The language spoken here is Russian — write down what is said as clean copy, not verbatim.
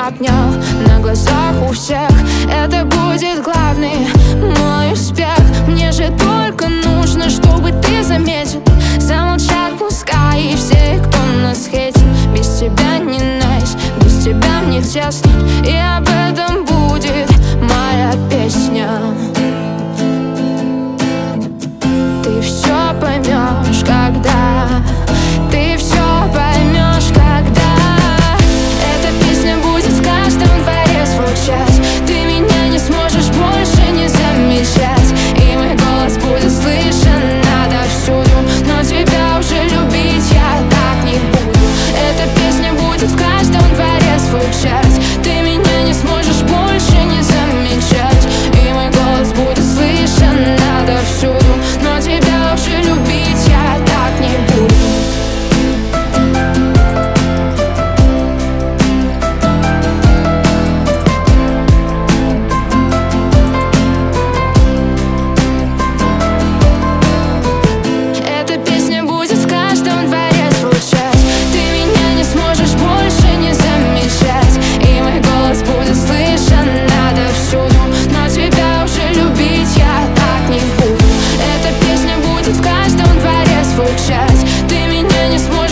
обнял на глазах у всех. Это будет главный мой успех. Мне же только нужно, чтобы ты заметил. Замолчат пускай и все, кто нас хейтит. Без тебя не найс, без тебя мне тесно. И об этом будет моя песня. Ты все поймешь, когда. Ты все поймешь, когда. Эта песня будет в каждом дворе звучать. Ты меня не сможешь больше не замечать. И мой голос будет слышен отовсюду. Но тебя уже любить я так не буду. Эта песня будет в каждом дворе звучать. Ты меня не сможешь больше не замечать. И мой голос будет слышен отовсюду. Но тебя уже любить я так не буду. Эта песня будет в каждом дворе звучать. Ты меня не сможешь больше не замечать. И мой голос будет слышен отовсюду. Но тебя уже любить я так не буду. Эта песня будет в каждом дворе звучать. Ты меня не сможешь